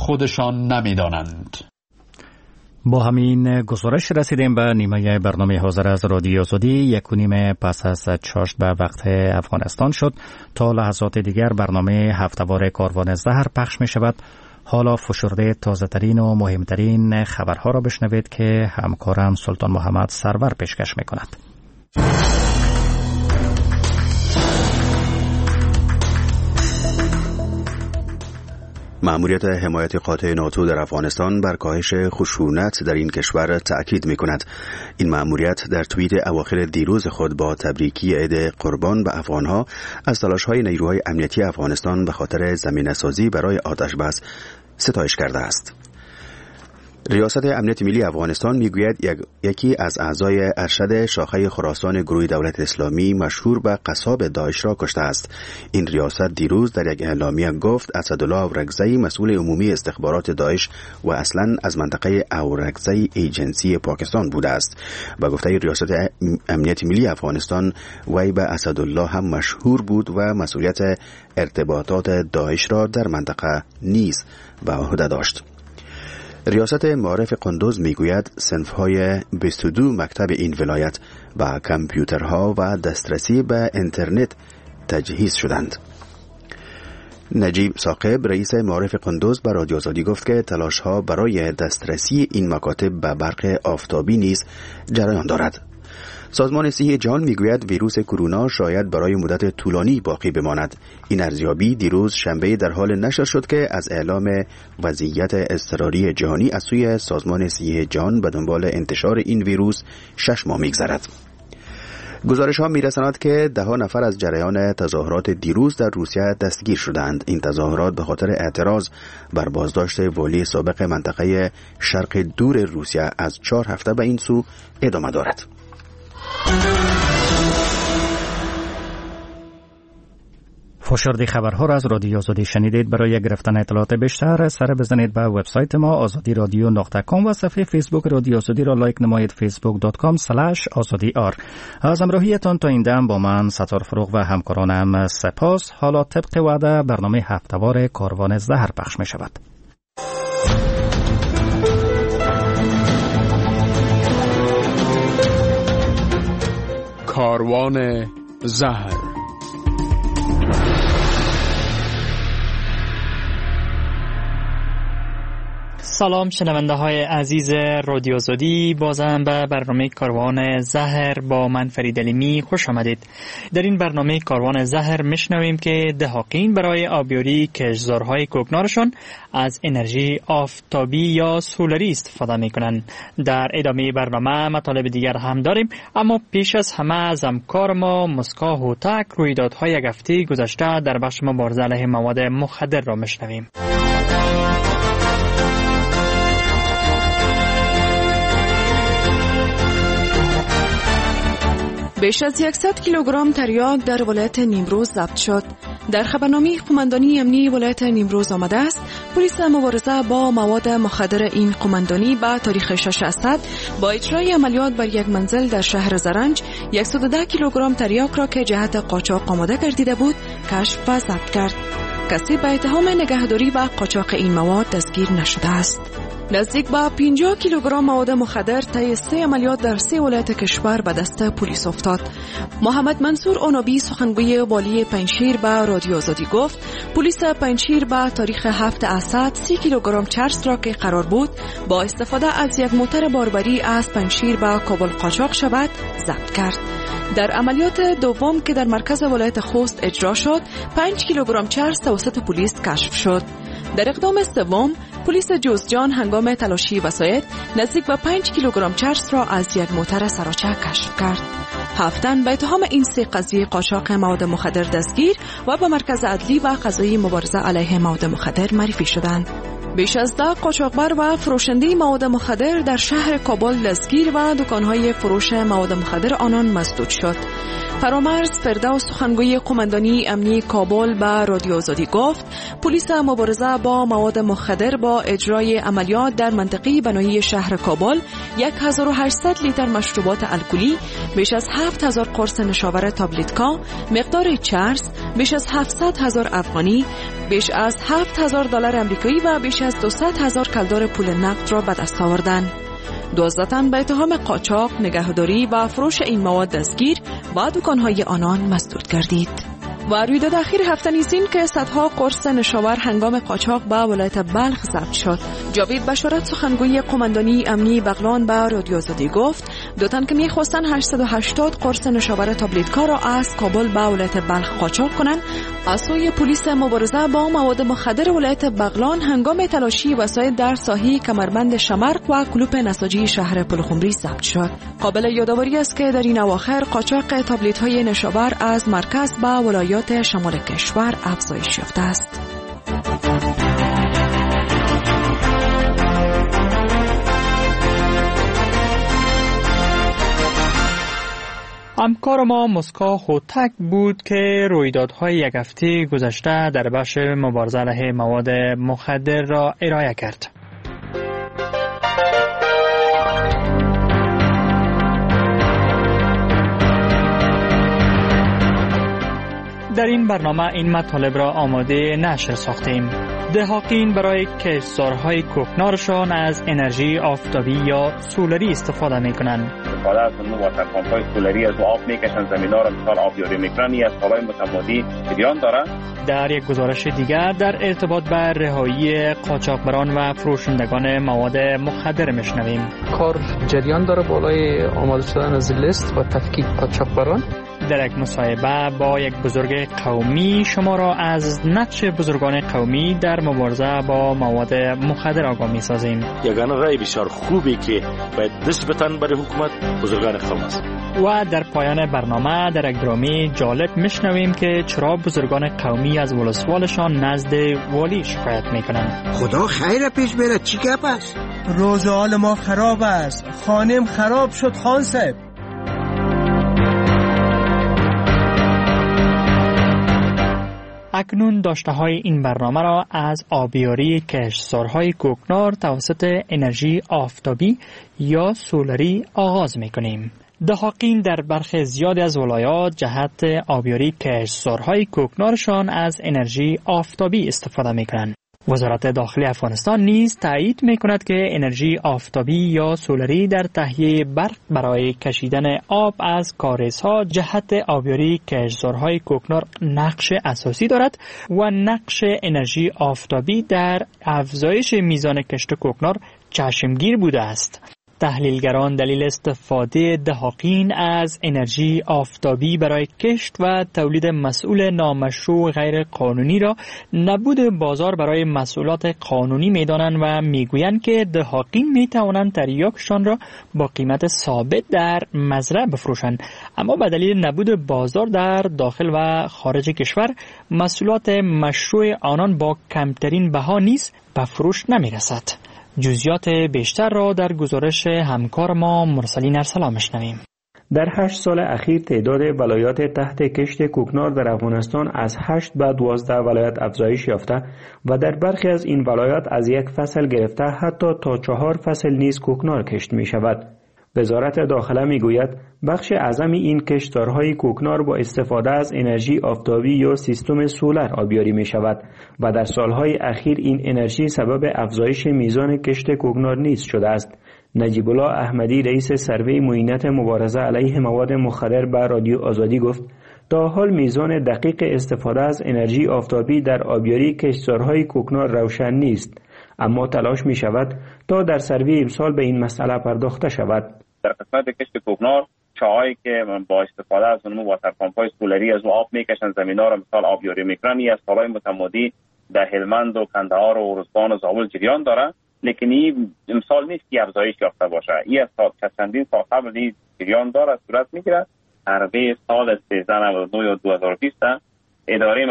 خودشان نمی‌دانند. با همین گزارش رسیدیم به نیمه برنامه حاضر از رادیو آزادی. 1:30 پس از چاشت به وقت افغانستان شد. تا لحظات دیگر برنامه هفته‌وار کاروان زهر پخش می شود. حالا فشرده تازه‌ترین و مهمترین خبرها را بشنوید که همکارم سلطان محمد سرور پیشکش می کند. مأموریت حمایت قاطع ناتو در افغانستان بر کاهش خشونت در این کشور تأکید می‌کند. این مأموریت در توییت اواخر دیروز خود با تبریکی عید قربان به افغان‌ها از تلاش‌های نیروهای امنیتی افغانستان به خاطر زمینه‌سازی برای آتش‌بس ستایش کرده است. ریاست امنیت ملی افغانستان میگوید یکی از اعضای ارشد شاخه خراسان گروه دولت اسلامی مشهور به قصاب داعش را کشته است. این ریاست دیروز در یک اعلامیه گفت اسدالله اورکزئی مسئول عمومی استخبارات داعش و اصلا از منطقه اورکزئی ایجنسی پاکستان بوده است. با گفته ریاست امنیت ملی افغانستان وی به اسدالله هم مشهور بود و مسئولیت ارتباطات داعش را در منطقه نیز به عهده داشت. ریاست معارف قندوز میگوید صنف‌های 22 مکتب این ولایت با کامپیوترها و دسترسی به اینترنت تجهیز شدند. نجیب ثاقب رئیس معارف قندوز به رادیو آزادی گفت که تلاش‌ها برای دسترسی این مکاتب به برق آفتابی نیز جریان دارد. سازمان صحت جهان میگوید ویروس کرونا شاید برای مدت طولانی باقی بماند. این ارزیابی دیروز شنبه در حال نشر شد که از اعلام وضعیت اضطراری جهانی از سوی سازمان صحت جهان به دنبال انتشار این ویروس 6 ماه میگذرد. گزارش ها میرساند که 10 نفر از جریان تظاهرات دیروز در روسیه دستگیر شدند. این تظاهرات به خاطر اعتراض بر بازداشت والی سابق منطقه شرق دور روسیه از 4 هفته به این سو ادامه دارد. فشرده خبرها را از رادیو آزادی شنیدید. برای گرفتن اطلاعات بیشتر سر بزنید به وبسایت ما azadiradyo.com و صفحه فیسبوک رادیو آزادی را لایک نمایید facebook.com/azadiar. از همراهیتان تا این دم با من ستار فروغ و همکارانم سپاس. حالا طبق وعده برنامه هفته‌وار کاروان زهر پخش می شود. کاروان زهر. سلام شنونده های عزیز رادیو آزادی، بازم به برنامه کاروان زهر با من فرید علیمی خوش آمدید. در این برنامه کاروان زهر میشنویم که دهاقین برای آبیاری کشتزارهای کوکنارشان از انرژی آفتابی یا سولری استفاده میکنن. در ادامه برنامه مطالب دیگر هم داریم، اما پیش از همه از همکار ما مسکا هوتک رویدادهای یک هفته گذشته در بخش مبارزه علیه مواد مخدر را میشنویم. بیش از 100 کیلوگرم تریاک در ولایت نیمروز ضبط شد. در خبرنامه قماندانی امنی ولایت نیمروز آمده است پلیس مبارزه با مواد مخدر این قماندانی به تاریخ 6 اسد با اجرای عملیات بر یک منزل در شهر زرنج 110 کیلوگرم تریاک را که جهت قاچاق آماده گردیده بود کشف و ضبط کرد. کسی به اتهام نگهداری و قاچاق این مواد دستگیر نشده است. نزدیک به 50 کیلوگرم مواد مخدر طی 3 عملیات در 3 ولایت کشور به دست پلیس افتاد. محمد منصور اونابی سخنگوی والی پنجشیر به رادیو آزادی گفت پلیس پنجشیر به تاریخ 7 اسد 30 کیلوگرم چرس را که قرار بود با استفاده از یک موتر باربری از پنجشیر به کابل قاچاق شود ضبط کرد. در عملیات دوم که در مرکز ولایت خوست اجرا شد 5 کیلوگرم چرس توسط پلیس کشف شد. در اقدام سوم پلیس جوزجان هنگام تلاشی وسایط نزدیک به 5 کیلوگرم چرس را از یک موتر سراچه کشف کرد. 7 تن به اتهام این 3 قضیه قاچاق مواد مخدر دستگیر و به مرکز عدلی و قضایی مبارزه علیه مواد مخدر معرفی شدند. بیش از 10 قاچاقبر و فروشنده مواد مخدر در شهر کابل دستگیر و دکانهای فروش مواد مخدر آنان مسدود شد. فرامرز فردوس سخنگوی قماندانی امنی کابل به رادیو آزادی گفت پلیس مبارزه با مواد مخدر با اجرای عملیات در منطقه بنایی شهر کابل 1800 لیتر مشروبات الکلی، بیش از 7000 قرص نشاور تابلتکا، مقدار چرس بیش از 700,000 افغانی، بیش از $7,000 آمریکایی و بیش از $200,000 پول نقد را به دست آوردند. 12 تن به اتهام قاچاق، نگهداری و فروش این مواد دستگیر و دکان‌های آنان مسدود گردید. و رویداد اخیر هفته نیزین که صدها قرص نشاور هنگام قاچاق به ولایت بلخ ضبط شد. جاوید بشارت سخنگوی قماندانی امنی بغلان به رادیو آزادی گفت 2 تن که می‌خواستند 880 قرص نشاور تابلتکا را از کابل به ولایت بلخ قاچاق کنند، از سوی پلیس مبارزه با مواد مخدر ولایت بغلان هنگام تلاشی وسایل در ساحه کمربند شمرق و کلوپ نساجی شهر پلخمری ضبط شد. قابل یادآوری است که در این اواخر قاچاق تابلت‌های نشاور از مرکز به ولایات شمال کشور افزایش یافته است. همکار ما مسکا هوتک بود که رویدادهای یک هفته گذشته در بخش مبارزه علیه مواد مخدر را ارائه کرد. در این برنامه این مطالب را آماده نشر ساختیم. دهقان برای کشتزارهای کوکنارشان از انرژی آفتابی یا سولری استفاده میکنند. استفاده از اون واترپمپ‌های سولری از آب میکشن زمینا را مثال آبیاری میکنن. این از کارهای متمادی جریان داره. در یک گزارش دیگر در ارتباط با رهایی قاچاقبران و فروشندگان مواد مخدر میشنویم. کار جریان داره بالای آماده شدن از لیست و تفکیک قاچاقبران. در یک مصاحبه با یک بزرگ قومی شما را از نقش بزرگان قومی در مبارزه با مواد مخدر آگاه می‌سازیم. یگانه رای بسیار خوبی که باید دست بتن برای حکومت بزرگان قوم است. و در پایان برنامه در یک درامی جالب میشنویم که چرا بزرگان قومی از ولسوالشان نزد والی شکایت میکنند. خدا خیر پیش بره، چی گپ است؟ روز حال ما خراب است، خانم خراب شد خان صاحب. اکنون داشته های این برنامه را از آبیاری کشتزارهای کوکنار توسط انرژی آفتابی یا سولری آغاز میکنیم. دهقان در برخی زیادی از ولایات جهت آبیاری کشتزارهای کوکنارشان از انرژی آفتابی استفاده میکنند. وزارت داخلی افغانستان نیز تایید میکند که انرژی آفتابی یا سولری در تهیه برق برای کشیدن آب از کاریزها جهت آبیاری کشتزارهای کوکنار نقش اساسی دارد و نقش انرژی آفتابی در افزایش میزان کشت کوکنار چشمگیر بوده است. تحلیلگران دلیل استفاده دهقان از انرژی آفتابی برای کشت و تولید محصول نامشروع غیر قانونی را نبود بازار برای محصولات قانونی می‌دانند و میگویند که دهقان می‌توانند تریاکشان را با قیمت ثابت در مزرعه بفروشند، اما به دلیل نبود بازار در داخل و خارج کشور محصولات مشروع آنان با کمترین بها نیز به فروش نمی‌رسد. جزئیات بیشتر را در گزارش همکار ما مرسلین ارسلان میشنویم. در 8 سال اخیر تعداد ولایات تحت کشت کوکنار در افغانستان از 8 به 12 ولایت افزایش یافته و در برخی از این ولایات از یک فصل گرفته حتی تا 4 فصل نیز کوکنار کشت می شود. وزارت داخله می گوید بخش اعظم این کشتزارهای کوکنار با استفاده از انرژی آفتابی یا سیستم سولر آبیاری می شود و در سالهای اخیر این انرژی سبب افزایش میزان کشت کوکنار نیز شده است. نجیب الله احمدی رئیس سروی معینت مبارزه علیه مواد مخدر به رادیو آزادی گفت تا حال میزان دقیق استفاده از انرژی آفتابی در آبیاری کشتزارهای کوکنار روشن نیست، اما تلاش می شود تا در سروی امسال به این مسئله پرداخته شود. در قسمت کشت کوکنار چاهایی که با استفاده از اون واترپمپ‌های سولری از آب میکشن زمینا را مثال آبیاری میکنن، این از سالهای متمادی در هلمند و کندهار و ارزگان و زابل جریان داره، لیکن این امسال نیست که افزایش یافته باشه. این از چندین سال قبل این جریان داره صورت میگیره. حربه سال 1399 یا 2020 اداره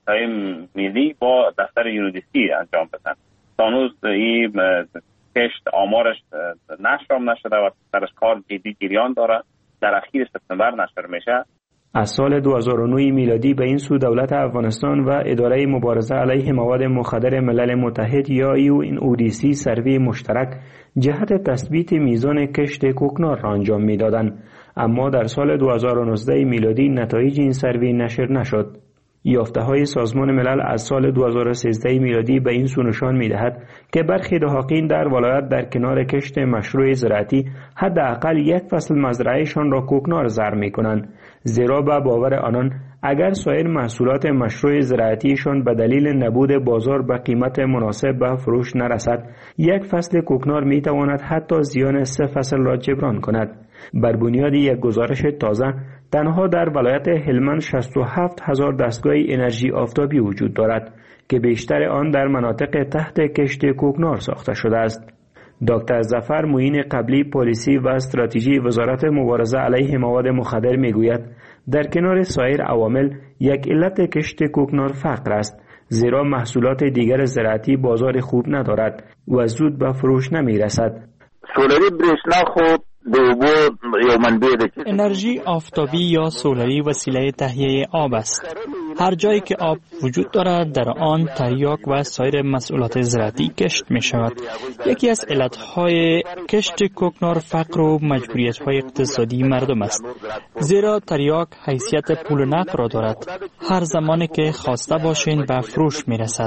ملی با دفتر یونودیستی انجام بدن. هنوز این کشت آمارش نشر نشده و درش کار جدی جریان داره. در اخیر سپتامبر نشر میشه. از سال 2009 میلادی به این سو دولت افغانستان و اداره مبارزه علیه مواد مخدر ملل متحد یا UNODC سروی مشترک جهت تثبیت میزان کشت کوکنار را انجام میدادند، اما در سال 2019 میلادی نتایج این سروی نشر نشد. یافته‌های سازمان ملل از سال 2013 میلادی به این سو نشان می‌دهد که برخی دهاقین در ولایت در کنار کشت مشروع زراعتی حداقل یک فصل مزرعه‌شان را کوکنار زرع می‌کنند، زیرا به باور آنان اگر سایر محصولات مشروع زراعتیشان به دلیل نبود بازار به قیمت مناسب به فروش نرسد، یک فصل کوکنار می‌تواند حتی زیان 3 فصل را جبران کند. بر بنیاد یک گزارش تازه، تنها در ولایت هلمند 67,000 دستگاه انرژی آفتابی وجود دارد که بیشتر آن در مناطق تحت کشت کوکنار ساخته شده است. دکتر ظفر معین قبلی پلیسی و استراتژی وزارت مبارزه علیه مواد مخدر میگوید در کنار سایر عوامل یک علت کشت کوکنار فقر است، زیرا محصولات دیگر زراعتی بازار خوب ندارد و زود به فروش نمیرسد. سولری برشنا خوب انرژی آفتابی یا سولری وسیله تهیه آب است. هر جایی که آب وجود دارد در آن تریاک و سایر محصولات زراعتی کشت می شود. یکی از علتهای کشت کوکنار فقر و مجبوریت‌های اقتصادی مردم است، زیرا تریاک حیثیت پول نقد را دارد. هر زمانی که خواسته باشین به فروش می رسد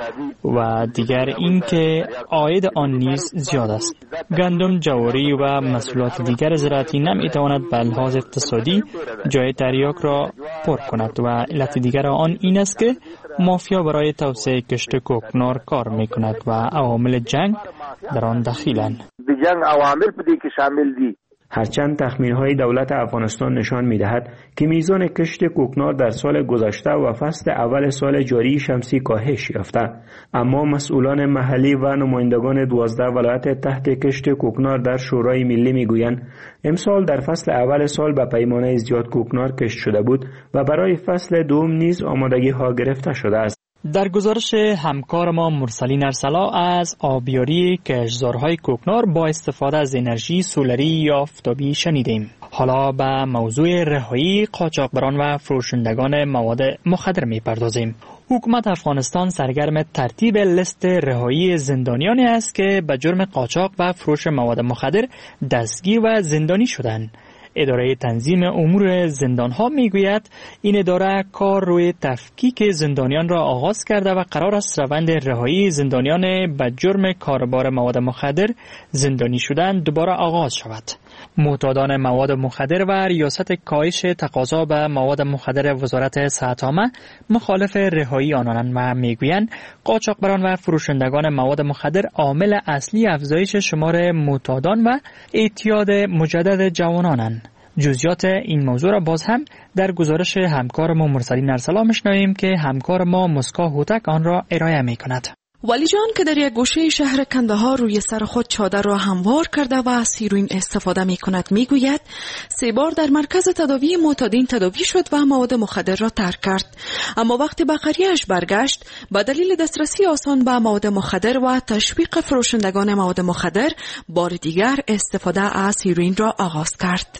و دیگر اینکه عاید آن نیز زیاد است. گندم، جواری و محصولات دیگر زراعتی نمیتواند به لحاظ اقتصادی جای تریاک را پر کند و علت دیگر آن این است که مافیا برای توسعه کشت کوکنار کار میکند و عوامل جنگ در آن دخیلند. جنگ عوامل پدی که شامل دی. هرچند تخمین‌های دولت افغانستان نشان می‌دهد که میزان کشت کوکنار در سال گذشته و فصل اول سال جاری شمسی کاهش یافته، اما مسئولان محلی و نمایندگان 12 ولایت تحت کشت کوکنار در شورای ملی میگویند امسال در فصل اول سال به پیمانه زیاد کوکنار کشت شده بود و برای فصل دوم نیز آمادگی‌ها گرفته شده است. در گزارش همکار ما مرسلین ارسلا از آبیاری کشتزارهای کوکنار با استفاده از انرژی سولری یا آفتابی شنیدیم. حالا به موضوع رهایی قاچاقبران و فروشندگان مواد مخدر می‌پردازیم. حکومت افغانستان سرگرم ترتیب لیست رهایی زندانیانی است که به جرم قاچاق و فروش مواد مخدر دستگیر و زندانی شدند. اداره تنظیم امور زندانها میگوید این اداره کار روی تفکیک زندانیان را آغاز کرده و قرار است روند رهایی زندانیان به جرم کاربار مواد مخدر زندانی شدن دوباره آغاز شود. معتادان مواد مخدر و ریاست کاهش تقاضا به مواد مخدر وزارت صحت عامه مخالف رهایی آنان و میگویند قاچاقبران و فروشندگان مواد مخدر عامل اصلی افزایش شمار معتادان و اعتیاد مجدد جوانانند. جزئیات این موضوع را باز هم در گزارش همکار ما مرسلین ارسلا میشنویم که همکار ما مسکا هوتک آن را ارائه میکند. ولی جان که در یک گوشه شهر کندهار روی سر خود چادر را هموار کرده و از هیروئین استفاده می کند می گوید 3 بار در مرکز تداوی معتادین تداوی شد و مواد مخدر را ترک کرد، اما وقتی به قریه‌اش برگشت به دلیل دسترسی آسان به مواد مخدر و تشویق فروشندگان مواد مخدر بار دیگر استفاده از هیروئین را آغاز کرد.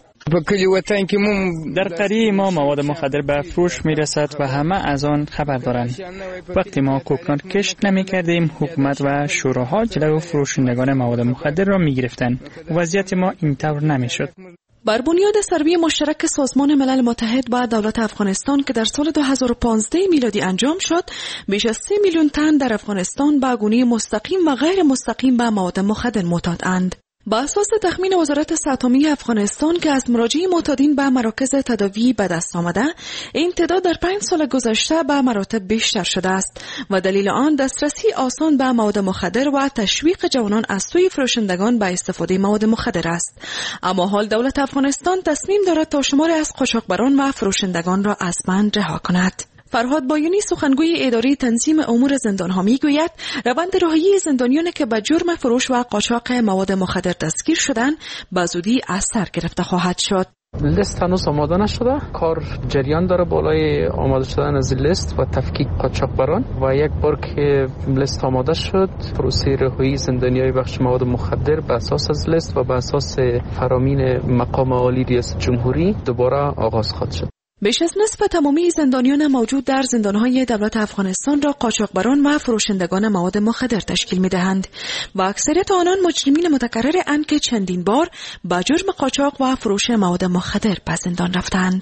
در قریه ما مواد مخدر به فروش می رسد و همه از آن خبر دارند. وقتی ما کوکنار کشت نمی کردیم حکومت و شوراها جلوی فروشندگان مواد مخدر را می گرفتند. وضعیت ما اینطور نمی شد. بر بنیاد سروی مشترک سازمان ملل متحد با دولت افغانستان که در سال 2015 میلادی انجام شد، بیش از 3 میلیون تن در افغانستان به گونه مستقیم و غیر مستقیم به مواد مخدر معتادند. با اساس تخمین وزارت صحت عامه افغانستان که از مراجعه معتادین به مراکز تداوی به دست آمده، این تعداد در 5 سال گذشته به مراتب بیشتر شده است و دلیل آن دسترسی آسان به مواد مخدر و تشویق جوانان از سوی فروشندگان به استفاده مواد مخدر است. اما حال دولت افغانستان تصمیم دارد تا شماری از قاچاقبران و فروشندگان را از بند رها کند. فرهاد بایونی سخنگوی اداره تنظیم امور زندانها میگوید روند رهایی زندانیانی که به جرم فروش و قاچاق مواد مخدر دستگیر شدند به زودی از سر گرفته خواهد شد. لیست هنوز آماده نشده، کار جریان داره بالای آماده شدن از لیست و تفکیک قاچاقبران و یک بار که لیست آماده شد پروسه رهایی زندانیای بخش مواد مخدر به اساس از لیست و به اساس فرامین مقام عالی ریاست جمهوری دوباره آغاز خواهد شد. بیش از نصف تمامی زندانیان موجود در زندانهای دولت افغانستان را قاچاقبران و فروشندگان مواد مخدر تشکیل می‌دهند و اکثریت آنان مجرمین متکرر اند که چندین بار با جرم قاچاق و فروش مواد مخدر به زندان رفتند.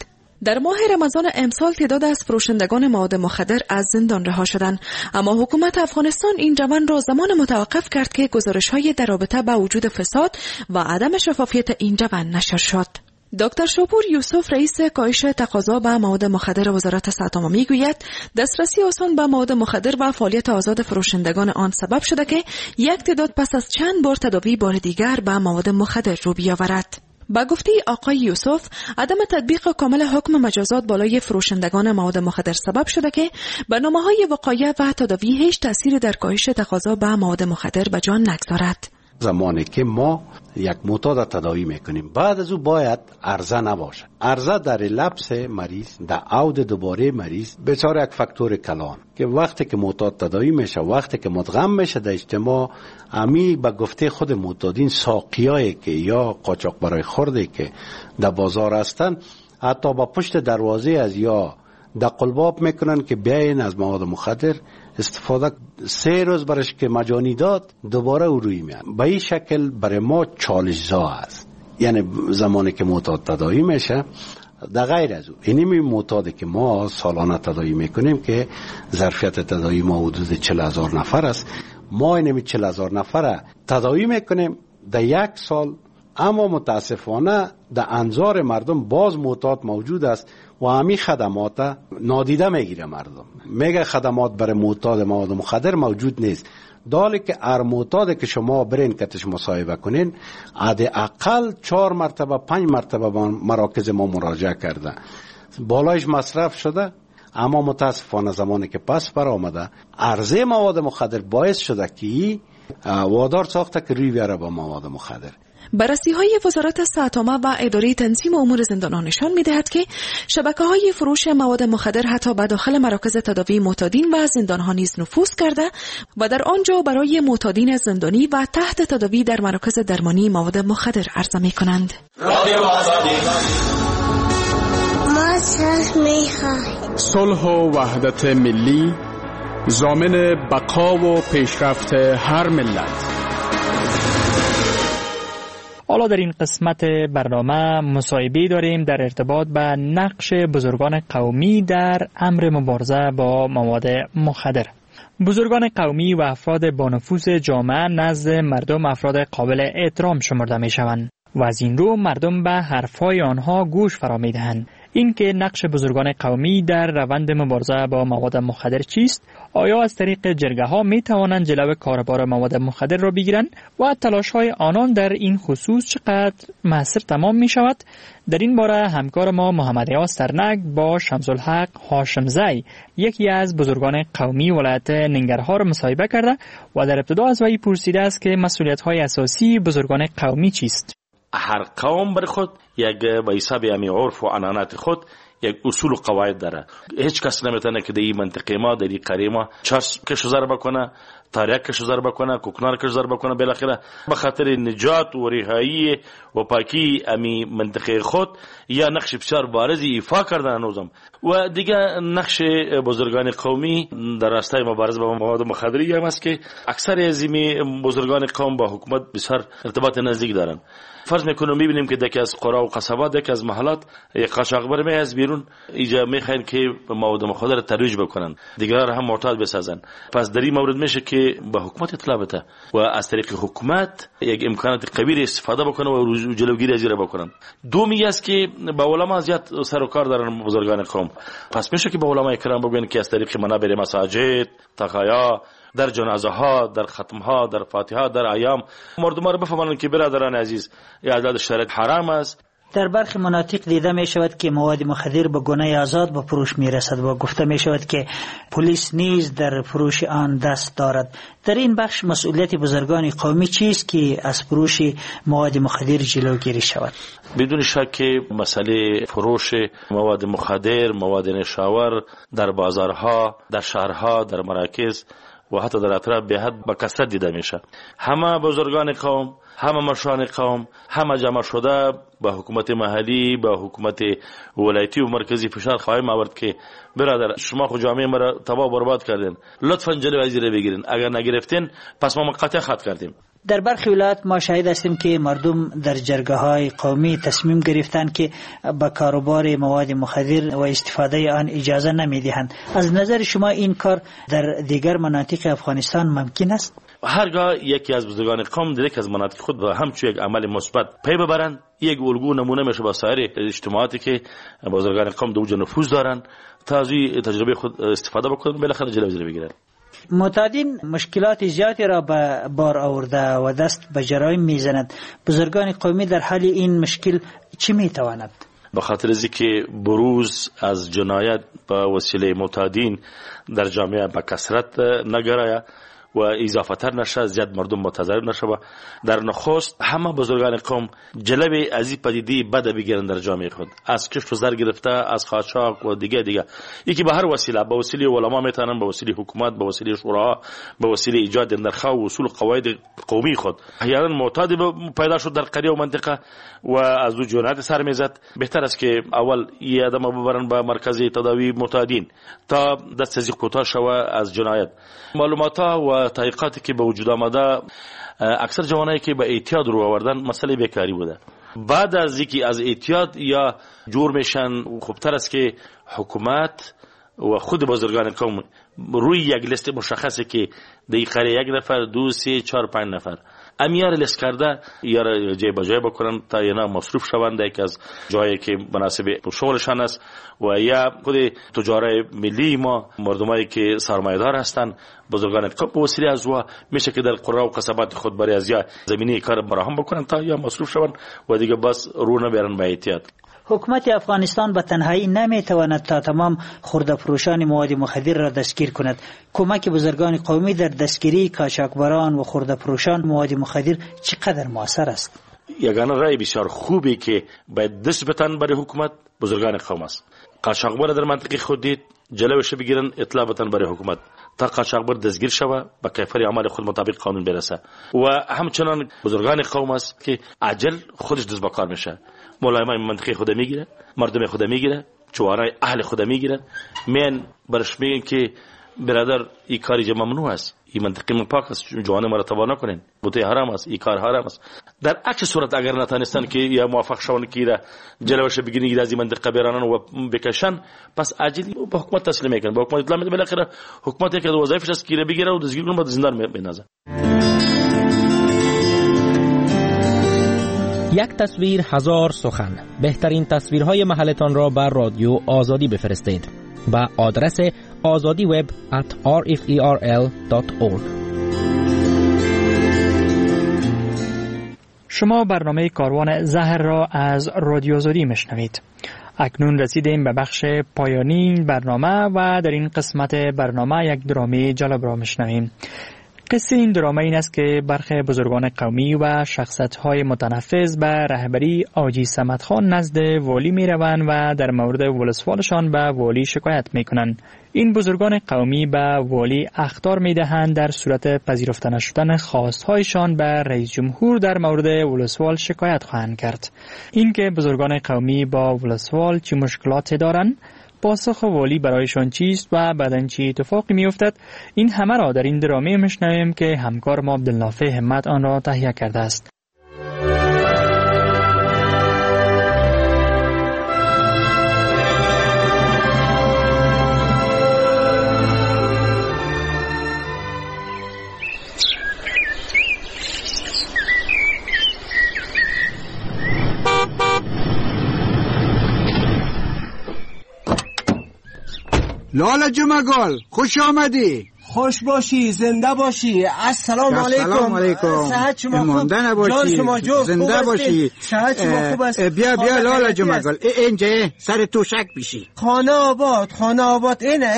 در ماه رمضان امسال تعداد از فروشندگان مواد مخدر از زندان رها شدند، اما حکومت افغانستان این روند را زمان متوقف کرد که گزارش‌های در رابطه با وجود فساد و عدم شفافیت این روند نشر شد. دکتر شپور یوسف رئیس کاهش تقاضا به مواد مخدر وزارت صحت عامه میگوید دسترسی آسان به مواد مخدر و فعالیت آزاد فروشندگان آن سبب شده که یک تعداد پس از چند بار تداوی بار دیگر به مواد مخدر رو بیاورد. با گفته آقای یوسف، عدم تطبیق کامل حکم مجازات بالای فروشندگان مواد مخدر سبب شده که برنامه‌های وقایع و تداوی هیچ تأثیری در کاهش تقاضا به مواد مخدر به جان نگذارد. زمانی که ما یک معتاد تداوی میکنیم بعد از او باید عرضه نباشه. عرضه در لبس مریض، در عود دوباره مریض بسیار یک فاکتور کلان که وقتی که معتاد تداوی میشه، وقتی که مدغم میشه در اجتماع، امی به گفته خود معتادین ساقیایی که یا قاچاق برای خورده که در بازار هستن حتی با پشت دروازه از یا در قلباب میکنن که بیاین از مواد مخدر استفاده. 3 روز برش که مجانی داد دوباره او روی میان. به این شکل برای ما چالش‌زا است. یعنی زمانی که معتاد تداوی میشه، در غیر از او اینمی معتادی که ما سالانه تداوی میکنیم که ظرفیت تداوی ما حدود 40,000 نفر است، ما اینمی 40,000 نفر تداوی میکنیم در یک سال، اما متاسفانه در انظار مردم باز معتاد موجود است و همین خدمات نادیده میگیره. مردم میگه خدمات برای معتاد مواد مخدر موجود نیست، دالی که هر معتاد که شما برین کتش مصاحبه کنین حداقل 4 مرتبه 5 مرتبه به مراکز ما مراجعه کرده، بالایش مصرف شده، اما متاسفانه زمانی که پس بر آمده عرضه مواد مخدر باعث شده که وادار ساخته که روی بیاره با مواد مخدر. بررسی‌های وزارت صحت عامه و اداره تنظیم امور زندان‌ها نشان می‌دهد که شبکه‌های فروش مواد مخدر حتی به داخل مراکز تداوی معتادین و زندان‌ها نیز نفوذ کرده و در آنجا برای معتادین زندانی و تحت تداوی در مراکز درمانی مواد مخدر عرضه می‌کنند. ما صلح و وحدت ملی ضامن بقا و پیشرفت هر ملت. حالا در این قسمت برنامه مصاحبه داریم در ارتباط به نقش بزرگان قومی در امر مبارزه با مواد مخدر. بزرگان قومی و افراد با نفوذ جامعه نزد مردم افراد قابل احترام شمرده می شوند و از این رو مردم به حرفهای آنها گوش فرا می دهند. این که نقش بزرگان قومی در روند مبارزه با مواد مخدر چیست؟ آیا از طریق جرگه ها می توانند جلو کاربار مواد مخدر را بگیرند و تلاش های آنان در این خصوص چقدر مؤثر تمام می شود؟ در این باره همکار ما محمد ریاض سرنگ با شمس الحق هاشمزی، یکی از بزرگان قومی ولایت ننگرهار، مصاحبه کرده و در ابتدا از وی پرسیده است که مسئولیت های اساسی بزرگان قومی چیست؟ هر قوم بر خود یک به حساب امی عرف و عنعنات خود یک اصول و قواعد داره. هیچ کس نمیتونه که در این منطقه ما در این قریه ما چرس کش ضرب کنه، تاریک کش ضرب کنه، کوکنار کش ضرب کنه. بالاخره به خاطر نجات و رهایی و پاکی امی منطقه خود یا نقش بسیار بارزی ایفا کردن هنوزم. و دیگه نقش بزرگان قومی در راستای مبارزه با مواد مخدری هم است که اکثر از این بزرگان قوم با حکومت بسیار ارتباط نزدیک دارن. فرض میکنم میبینیم که دکی از قرا و قصبات، دکی از محلات یک قاچاقبر می از بیرون اینجا میخواین که مواد مخدر ترویج بکنن، دیگران هم معتاد بسازن. پس در این مورد میشه که به حکومت اطلاع بده و از طریق حکومت یک امکانات قوی استفاده بکنه و جلوگیری از این بکنن. دومی است که با علما زیاد سر و کار دارن بزرگان قوم. پس میشه که با علمای کرام بگن که از طریق منابر مساجد، تقایا، در جنازه ها، در ختم ها، در فاتحه ها، در ایام مردم را بفهمانند که برادران عزیز اعداد شرط حرام است. در برخی مناطق دیده می شود که مواد مخدر به گونه آزاد به فروش می رسد و گفته می شود که پلیس نیز در فروش آن دست دارد. در این بخش مسئولیت بزرگان قومی چیست که از فروش مواد مخدر جلوگیری شود؟ بدون شک مسئله فروش مواد مخدر، مواد نشاور در بازارها، در شهرها، در مراکز و حتی در اطراف به حد با کثرت دیده میشه. همه بزرگان قوم، همه مشران قوم، همه جمع شده با حکومت محلی، با حکومت ولایتی و مرکزی فشار خواهیم آورد که برادر شما خود جامعه ما تباه برباد کردین، لطفا جلوی از این بگیرین، اگر نگرفتین پس ما قطع خط کردیم. در برخی ولایات ما شاهد هستیم که مردم در جرگه‌های قومی تصمیم گرفتن که به کاروبار مواد مخدر و استفاده آن اجازه نمیدهند. از نظر شما این کار در دیگر مناطق افغانستان ممکن است؟ هرگاه یکی از بزرگان قوم در یک از مناطق خود به همچون یک عمل مثبت پی ببرند، یک الگو نمونه میشه با سایر اجتماعاتی که بزرگان قوم در اونجا نفوذ دارن تا از تجربه خود استفاده بکنن، بالاخره جلوی بگیرن. معتادین مشکلات زیادی را به بار آورده و دست به جرایم میزنند. بزرگان قومی در حال این مشکل چی میتواند؟ به خاطر از اینکه بروز از جنایت به وسیله معتادین در جامعه به کثرت نگرایه و اضافه تر نشه، زیاد مردم متضرر نشه، در نخست همه بزرگان قوم جلوی از این پدیده بد بگیرن در جامعه خود، از کشت و زر گرفته، از قاچاق و دیگه یکی به هر وسیله، به وسیله علما میتونن، به وسیله حکومت، به وسیله شورا، به وسیله ایجاد نرخ‌ها و اصول قواعد قومی خود احیانا معتاد پیدا شد در قریه و منطقه و از دو جنایت سر میزد. بهتر است که اول یه آدم ببرن به مرکز تداوی معتادین تا دست از کوتاه شوه از جنایت. معلومات‌ها و تحقیقاتی که به وجود آمده، اکثر جوانایی که به اعتیاد رو آوردن مسئله بیکاری بوده. بعد از اینکه از اعتیاد یا جور میشن، خوبتر است که حکومت و خود بزرگان قوم روی یک لیست مشخصه که در قریه 1 نفر، 2، 3، 4، 5 نفر امیار لیست کرده یا جای بجای بکنن تا اینا مصروف شوند یک از جایی که مناسب شغلشان است و یا خود تجارای ملی ما، مردمایی که سرمایه‌دار هستند، بزرگان قوم به وسیله از و میشه که در قرى و قصبات خود برای از یا زمینه کار براهم بکنن تا یا مصروف شوند و دیگه بس رو نبرن به اعتیاد. حکومت افغانستان به تنهایی نمیتواند تا تمام خرده فروشان مواد مخدر را دستگیر کند. کمک بزرگان قومی در دستگیری قاچاقبران و خرده فروشان مواد مخدر چقدر مؤثر است؟ یگانه رای بسیار خوبی که باید دست بتن برای حکومت بزرگان قوم است. قاچاقبر در منطقه خود دید، جلوش بگیرن، اطلاع بتن برای حکومت تا قاچاقبر دستگیر شود، به کیفر عمل خود مطابق قانون برسه. و همچنان بزرگان قوم است که عجل خودش دست به کار میشه، ملایمای منطقه خود میگیره، مردم خود میگیره، چوارای اهل خود میگیره، من برش میگن که برادر این کاری ممنوع است، این منطقه من پاک است، جوان ما را تباه نکنین، بوته حرام است، این کار حرام است. در عکس صورت اگر نتونستن که یا موافق شون که را جلوش بگیرن از این منطقه برانن و بکشن، پس عاجلی به حکومت تسلیم میکنن. به حکومت اطلاع میده، بالاخره حکومت یک از وظایفش است که بگیره و دستگیر کنه، بعد زندان بندازه. یک تصویر هزار سخن. بهترین تصویرهای محلتان را بر رادیو آزادی بفرستید با آدرس azadiweb@rferl.org. شما برنامه کاروان زهر را از رادیو آزادی میشنوید. اکنون رسیدیم به بخش پایانی برنامه و در این قسمت برنامه یک درامه جالب را میشنویم. قصه این درامه این است که برخی بزرگان قومی و شخصیت‌های متنفذ به رهبری حاجی صمد خان نزد والی می‌روند و در مورد ولسوالشان به والی شکایت می‌کنند. این بزرگان قومی به والی اخطار می‌دهند در صورت پذیرفته نشدن خواست‌هایشان به رئیس جمهور در مورد ولسوال شکایت خواهند کرد. این که بزرگان قومی با ولسوال چه مشکلاتی دارند، پاسخ والی برایشان چیست و بعداً چه اتفاقی می‌افتد، این همه را در این درامه می‌شنویم که همکار ما عبدالنافع همت آن را تهیه کرده است. لالا جمگل خوش آمدی. خوش باشی، زنده باشی. السلام علیکم. السلام علیکم. صحت شما خوب؟ جان شما زنده باشی. صحت شما خوب است؟ بیا لالا جمگل، اینجا سر توشک بیشی. خانه آباد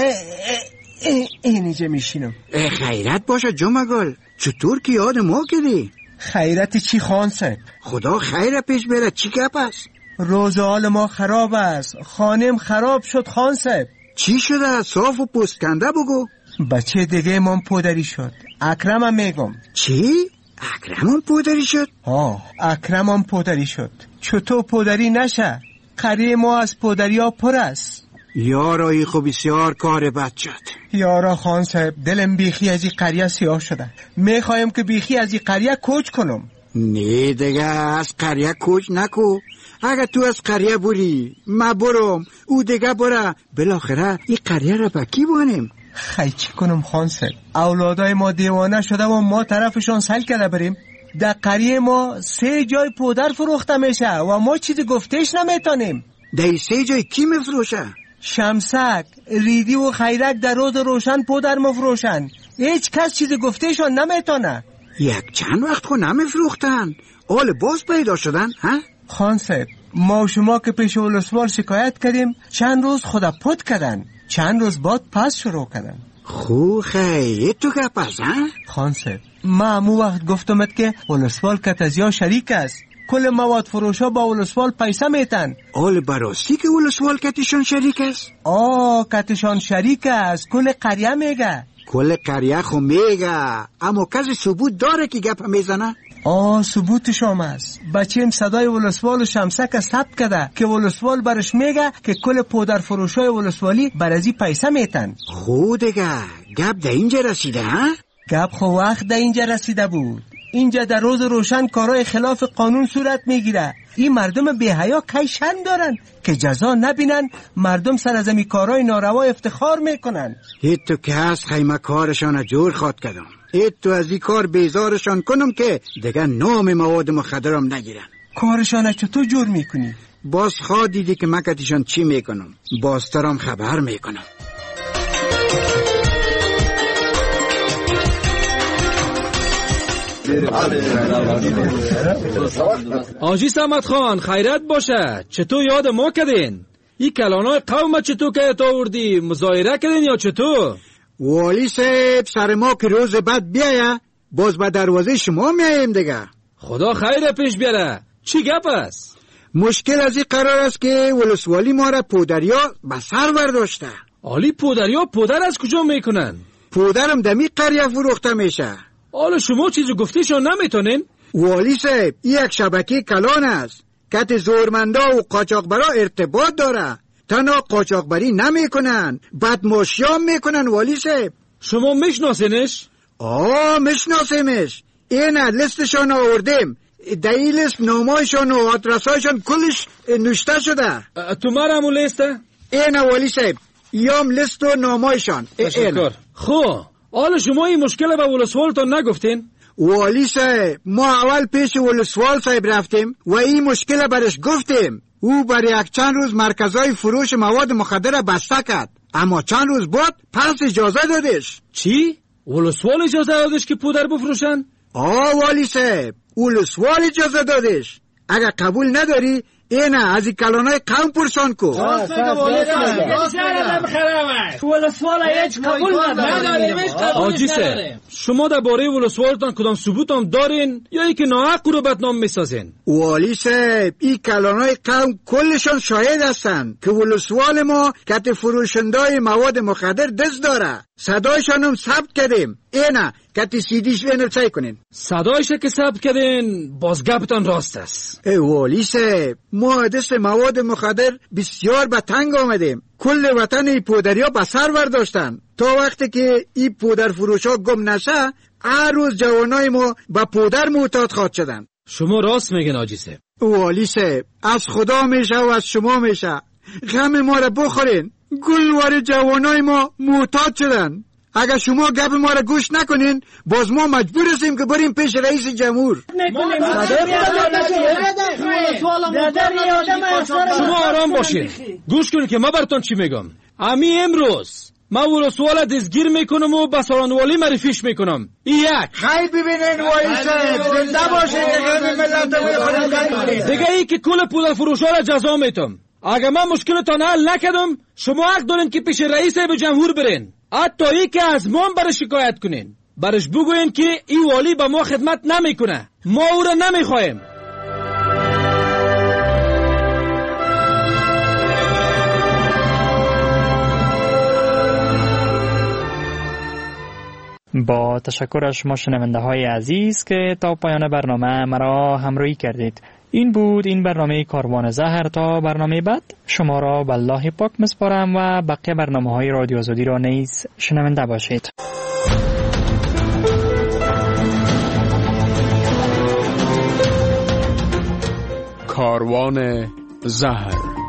اینجا میشینم. خیرت باشه جمگل، چطور که یاد ما کردی؟ خیرت چی خان صاحب؟ خدا خیر پیش بره. چی گپ است؟ روز حال ما خراب است، خانم خراب شد خان صاحب. چی شده؟ صاف و پوستکنده بگو. بچه دیگه من پدری شد. اکرمم میگم. چی؟ اکرمم پدری شد؟ اکرمم پدری شد. چطور پدری نشه؟ قریه ما از پدری ها پر است. یارایی خب بسیار کار بد شد. یارا خان صاحب دلم بیخی از این قریه سیاه شده. میخوایم که بیخی از این قریه کوچ کنم. نه دیگه از قریه کوچ نکو. اگه تو از قریه بری ما برم او دیگه بره، بالاخره این قریه را بکی بانیم. خی چی کنم خان صاحب؟ اولادای ما دیوانه شده و ما طرفشان سل کرده بریم. در قریه ما 3 جای پودر فروخته میشه و ما چیزی گفتش نمیتونیم. در 3 جای کی میفروشه؟ شمسک، ریدی و خیرک در روز روشن پودر مفروشن. هیچ کس چیزی گفتشان نمیتونه. یک چند وقت خو نمیفروختن، آل باز پیدا شدن ها؟ خان صاحب ما و شما که پیش ولسوال شکایت کردیم، چند روز خدا پود کردن، چند روز بعد پس شروع کردن. خو خیلی تو که پس ها؟ خان صاحب ما همو وقت گفتمت که ولسوال کتزیا شریک است. کل مواد فروشا با ولسوال پیسه میتن. آل براستی که ولسوال کتشان شریک است؟ کتشان شریک است. کل قریه میگه. کل قریه خو میگه، اما کسی ثبوت داره که گپ میزنه؟ ثبوتش هم است. بچیم صدای ولسوال شمسک ثبت کرده که ولسوال برش میگه که کل پودر فروشای ولسوالی برازی پیسه میتن. خود دیگه گپ در اینجا رسیده ها؟ گپ خو وقت در اینجا رسیده بود. اینجا در روز روشن کارهای خلاف قانون صورت میگیره. این مردم بی‌حیا کی شن دارن که جزا نبینن، مردم سر از این کارهای ناروا افتخار میکنن. تو که هست خیمه کارشان جور خواد کردم. تو از این کار بیزارشان کنم که دیگه نام مواد مخدرم نگیرن. کارشان چطور جور میکنی؟ باز خواه دیدی که مکتشان چی میکنم، باز ترام خبر میکنم. آجی سمت خان خیرت باشه، چطور یاد ما کردین؟ این کلانای قوم چطور که آوردی؟ مظاهره کردین یا چطور؟ والی صاحب سر ما که روز بعد بیایه باز به دروازه شما میاییم دیگه. خدا خیر پیش بیاره. چی گپ است؟ مشکل از این قرار است که ولسوالی ما را پودریا به سر برداشته. آلی پودریا پودر از کجا میکنن؟ پودرم دمی قریه فروخته میشه. حالا شما چیزو گفتیشون نمیتونین؟ والی صاحب یک شبکه کلان است. کت زورمندا و قاچاقبرا ارتباط داره. تنها قاچاقبری نمیکنن، بدماشیام میکنن والی صاحب. شما میشناسینش؟ میشناسیمش. این لیستشان آوردیم. در این لیست نامایشان و آدرسایشان کلش نوشته شده. تو مرمو لیسته؟ این والی صاحب یام لیست و نامایشان. خب حالا شما این مشکل به ولسوالتان نگفتین؟ والی صاحب ما اول پیش ولسوال صاحب رفتیم و این مشکل برش گفتیم. او برای یک چند روز مرکزهای فروش مواد مخدر بسته کرد، اما چند روز بعد پس اجازه دادش. چی؟ ولسوال اجازه دادش که پودر بفروشن؟ والی صاحب ولسوال اجازه دادش. اگر قبول نداری اینا از این کلانای قوم پرسان کو. آجی صاحب شما در باره ولسوالتان کدام ثبوت هم دارین یا ای که ناحق رو بدنام میسازین؟ والی صاحب این کلانای قوم کلشان شاهد هستن که ولسوال ما کت فروشندای مواد مخدر دست داره. صدایشان هم ثبت کردیم. اینا کتی سیدیش بنویسای کنین. صدایش که ثبت کردین باز گپتان راست است. والی صاحب ما دست مواد مخدر بسیار به تنگ آمدیم. کل وطن ای پودریا به سر برداشتن. تا وقتی که ای پودر فروشا گم نشه هر روز جوانای ما به پودر معتاد خواد شدن. شما راست میگن آجی صاحب. والی صاحب از خدا میشه و از شما میشه. غم ما را بخورین. گلوار جوانای ما معتاد شدن. اگر شما گپ ما را گوش نکنین باز ما مجبور هستیم که بریم پیش رئیس جمهور. شما آرام باشین، گوش کنین که ما براتون چی میگم. امروز ما ولسوال دستگیر میکنم و به سالانوالی معرفیش میکنم. یک خیلی ببینین والی صاحب زنده باشین دیگه ای که کل پودر فروشا را جزا میتم. اگر من مشکلتان حل نکردم شما حق دارین که پیش رئیس به جمهور برین، حتی ای که از ما برش شکایت کنین. برش بگوین که این والی با ما خدمت نمیکنه، ما او را نمیخوایم. با تشکر از شما شنونده های عزیز که تا پایان برنامه مرا همراهی کردید. این بود این برنامه کاروان زهر. تا برنامه بعد شما را به الله پاک مسپارم و بقیه برنامه‌های رادیو آزادی را نیز شنونده باشید. کاروان زهر.